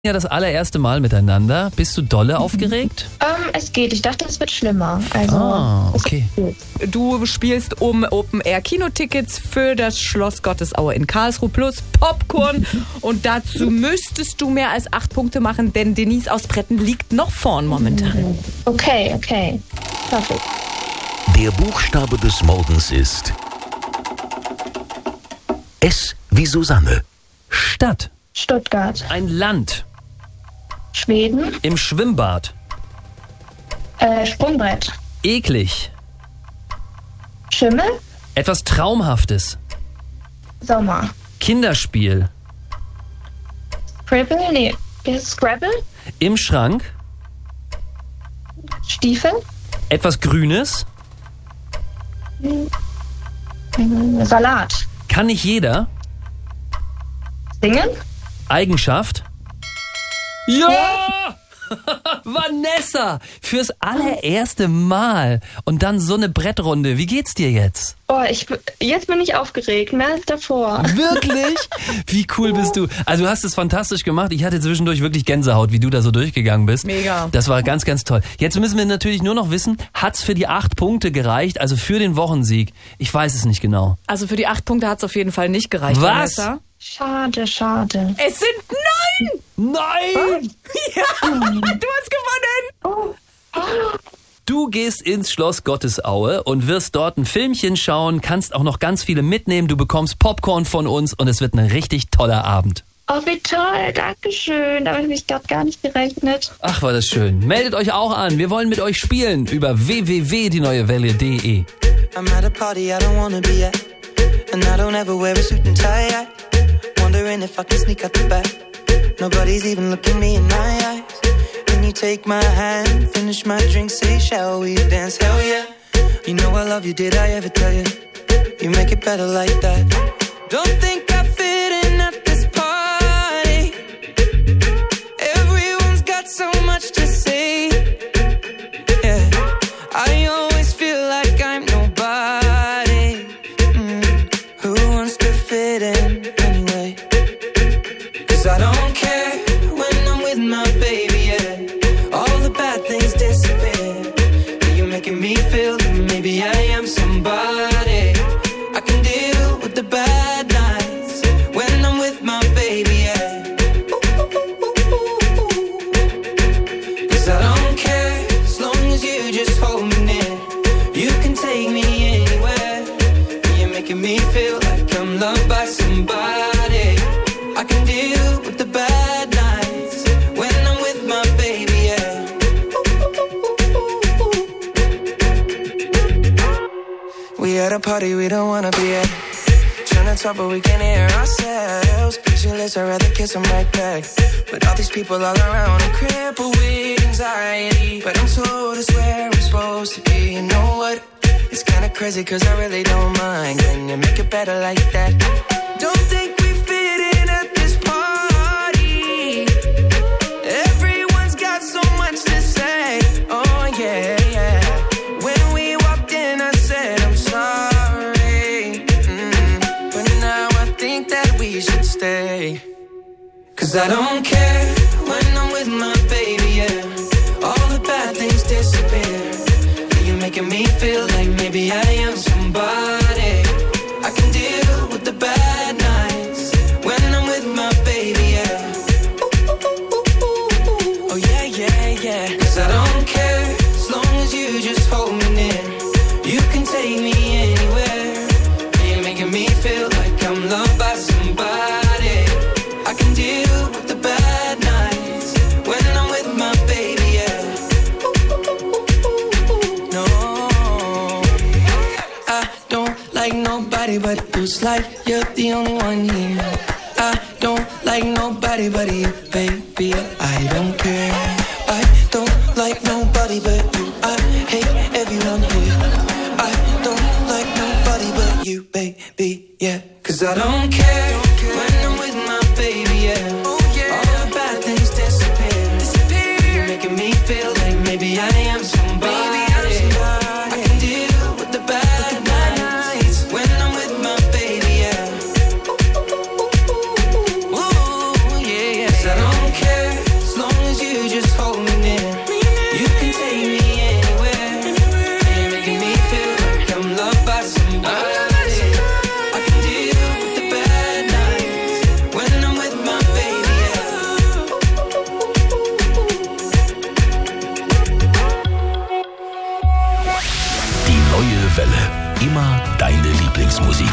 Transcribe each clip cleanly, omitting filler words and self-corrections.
Ja, das allererste Mal miteinander. Bist du dolle aufgeregt? Es geht. Ich dachte, es wird schlimmer. Also, okay. Du spielst um Open-Air-Kinotickets für das Schloss Gottesauer in Karlsruhe plus Popcorn. Und dazu müsstest du mehr als 8 Punkte machen, denn Denise aus Bretten liegt noch vorn momentan. Okay. Perfekt. Der Buchstabe des Morgens ist S wie Susanne. Stadt. Stuttgart. Ein Land. Schweden. Im Schwimmbad. Sprungbrett. Eklig. Schimmel. Etwas Traumhaftes. Sommer. Kinderspiel. Scribble? Nee. Wie heißt es? Scrabble? Im Schrank. Stiefel. Etwas Grünes. Salat. Kann nicht jeder. Singen. Eigenschaft. Ja! Vanessa! Fürs allererste Mal. Und dann so eine Brettrunde. Wie geht's dir jetzt? Oh, jetzt bin ich aufgeregt, mehr als davor. Wirklich? Wie cool bist du? Also du hast es fantastisch gemacht. Ich hatte zwischendurch wirklich Gänsehaut, wie du da so durchgegangen bist. Mega. Das war ganz, ganz toll. Jetzt müssen wir natürlich nur noch wissen, hat's für die 8 Punkte gereicht, also für den Wochensieg? Ich weiß es nicht genau. Also für die 8 Punkte hat es auf jeden Fall nicht gereicht, Was? Vanessa. Schade. Es sind 9! Nein! Ja, du hast gewonnen! Du gehst ins Schloss Gottesaue und wirst dort ein Filmchen schauen, kannst auch noch ganz viele mitnehmen, du bekommst Popcorn von uns und es wird ein richtig toller Abend. Oh, wie toll. Dankeschön. Da habe ich mich gerade gar nicht gerechnet. Ach, war das schön. Meldet euch auch an, wir wollen mit euch spielen über www.dieneuewelle.de. I'm at a party I don't wanna be at, and I don't ever wear a suit and tie. Wondering if I can sneak out the back. Nobody's even looking me in my eyes. When you take my hand, finish my drink, say shall we dance? Hell yeah. You know I love you, did I ever tell you? You make it better like that. Don't think I fit in at this party. Everyone's got so much to say. Yeah, I always feel like I'm nobody. Who wants to fit in anyway? 'Cause I don't care when I'm with my baby, yeah. All the bad things disappear. You're making me feel that maybe I am somebody. I can deal with the bad nights when I'm with my baby, yeah. 'Cause I don't care as long as you just hold me near. You can take me anywhere. You're making me feel like I'm loved by somebody. I can deal with the bad nights when I'm with my baby, yeah. We at a party we don't wanna be at. Trying to talk but we can't hear ourselves. Pictureless, I'd rather kiss them right back. But all these people all around, I'm crippled with anxiety. But I'm told it's where I'm supposed to be. You know what? It's kinda crazy 'cause I really don't mind. Can you make it better like that? Don't think we fit in at this party. Everyone's got so much to say. Oh yeah. When we walked in I said I'm sorry. But now I think that we should stay. 'Cause I don't care when I'm with my baby, yeah. All the bad things disappear. You're making me feel like maybe I am somebody. I can deal with the bad nights when I'm with my baby, yeah. Oh yeah. 'Cause I don't care as long as you just hold me near. You can take me anywhere. You're making me feel like I'm loved by somebody. I can deal with the bad nights when I'm with my baby, yeah. No, I don't like nobody but you. It's like you're the only one here. I don't like nobody but you, baby. I don't care. I don't like nobody but you. I hate everyone here. I don't like nobody but you, baby, yeah. 'Cause I don't care when I'm with my baby, yeah. All the bad things disappear. You're making me feel like maybe I am somebody. I can deal with the bad nights when I'm with my baby, yeah. Ooh, yeah. 'Cause I don't care immer deine Lieblingsmusik.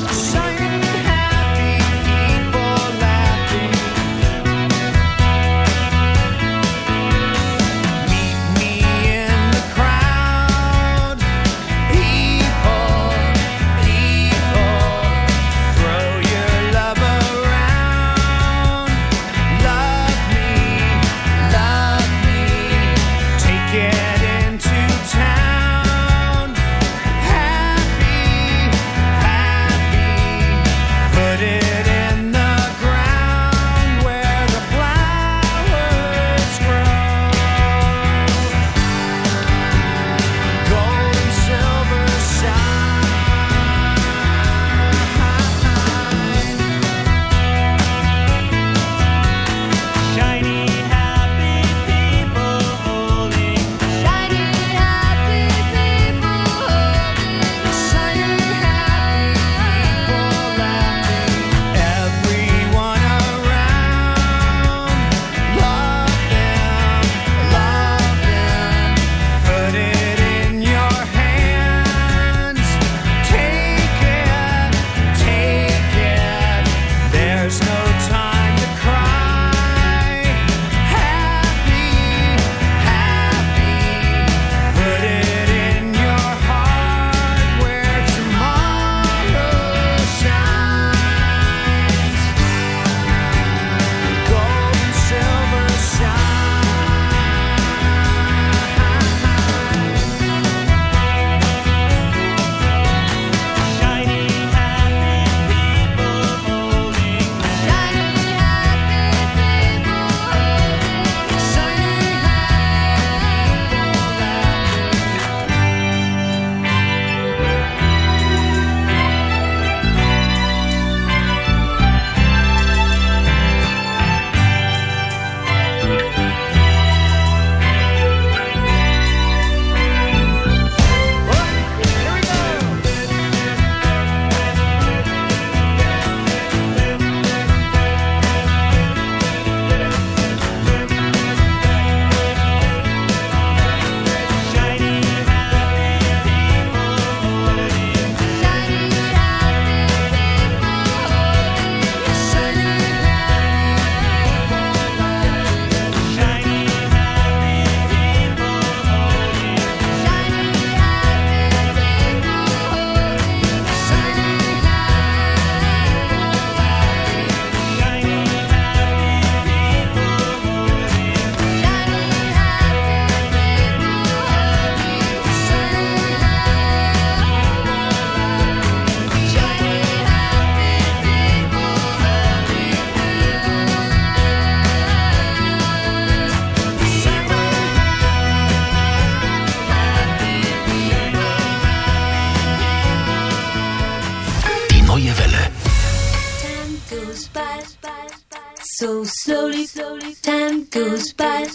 So slowly, time goes by.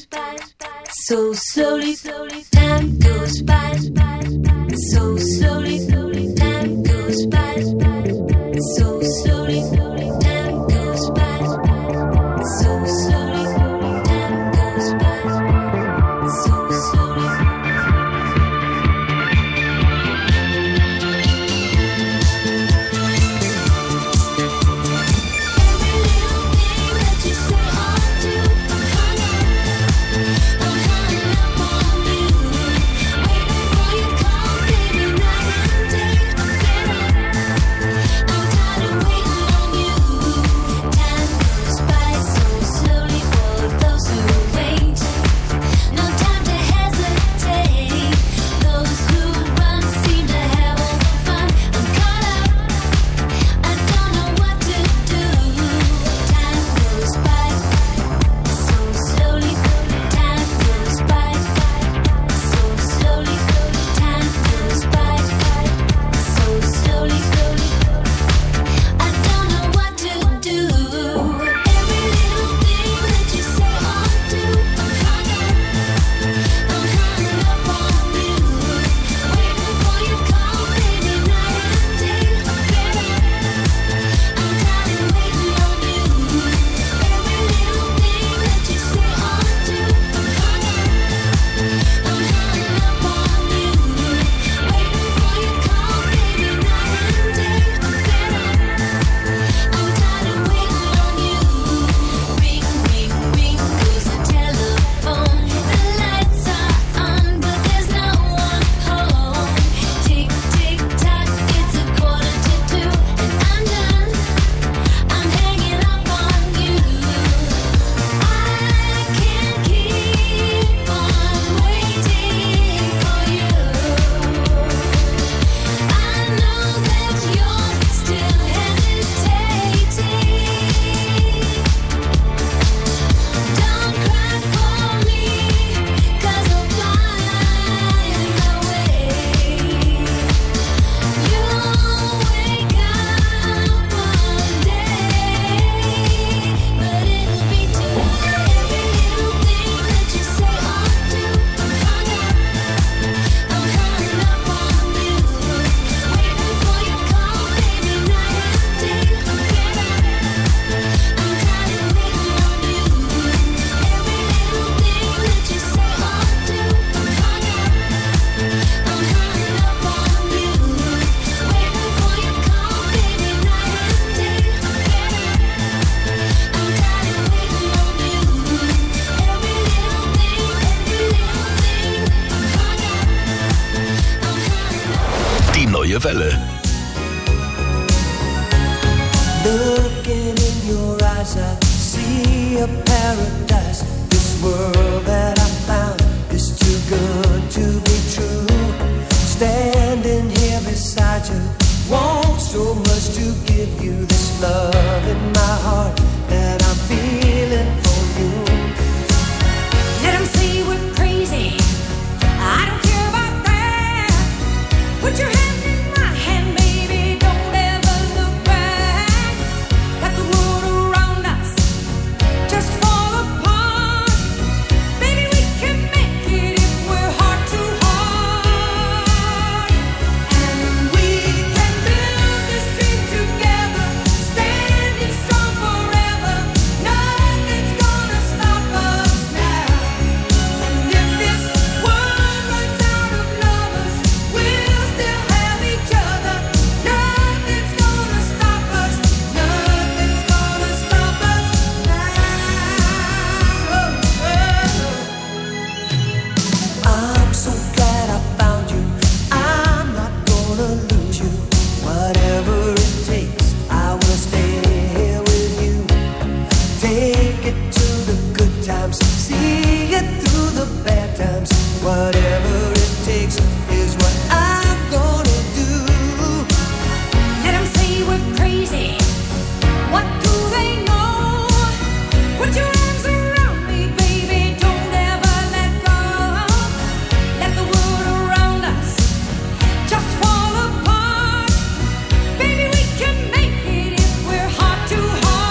So slowly, time goes by. So slowly, time goes by. So slowly, time goes by. So slowly, time goes by. So slowly. You neue Welle. Looking in your eyes, I see a paradise. This world that I found is too good to be true. Standing here beside you, want so much to give you this love in my heart that I'm feeling for you. Let 'em say we're crazy. I don't care about that. Put your hand in my hand, baby. Don't ever look back. Let the world around us just fall apart. Baby, we can make it if we're heart to heart. And we can build this dream together, standing strong forever. Nothing's gonna stop us now. And if this world runs out of lovers, we'll still have each other. Nothing's gonna stop us. Nothing's gonna stop us now. I'm so glad I found you. I'm not gonna lose you. Whatever it takes, I will stay here with you. Take it to the good times, see it through the bad times. Whatever it takes is what I'm gonna do. Let 'em say we're crazy. What do they know? Put your arms around me, baby. Don't ever let go. Let the world around us just fall apart. Baby, we can make it if we're heart to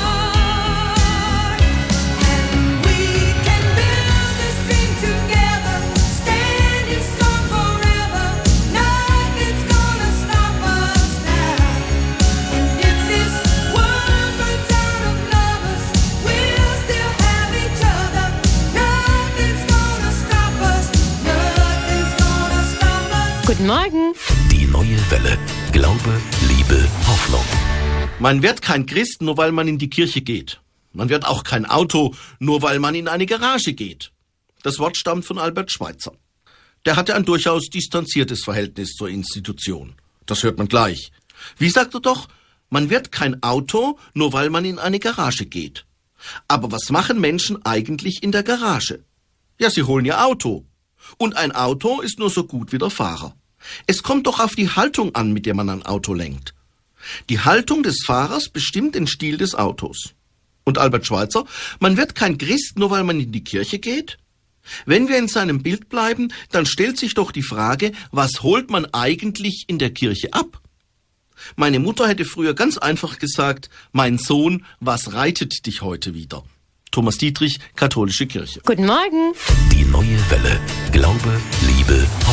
heart. And we can build this dream together, standing strong forever. Nothing's gonna stop us now. And if this world runs out of lovers, we'll still have each other. Nothing's gonna stop us. Nothing's gonna stop us. Guten Morgen. Die neue Welle. Glaube, Liebe, Hoffnung. Man wird kein Christ, nur weil man in die Kirche geht. Man wird auch kein Auto, nur weil man in eine Garage geht. Das Wort stammt von Albert Schweitzer. Der hatte ein durchaus distanziertes Verhältnis zur Institution. Das hört man gleich. Wie sagt er doch? Man wird kein Auto, nur weil man in eine Garage geht. Aber was machen Menschen eigentlich in der Garage? Ja, sie holen ihr Auto. Und ein Auto ist nur so gut wie der Fahrer. Es kommt doch auf die Haltung an, mit der man ein Auto lenkt. Die Haltung des Fahrers bestimmt den Stil des Autos. Und Albert Schweitzer, man wird kein Christ, nur weil man in die Kirche geht? Wenn wir in seinem Bild bleiben, dann stellt sich doch die Frage, was holt man eigentlich in der Kirche ab? Meine Mutter hätte früher ganz einfach gesagt, mein Sohn, was reitet dich heute wieder? Thomas Dietrich, Katholische Kirche. Guten Morgen. Die neue Welle. Glaube, Liebe,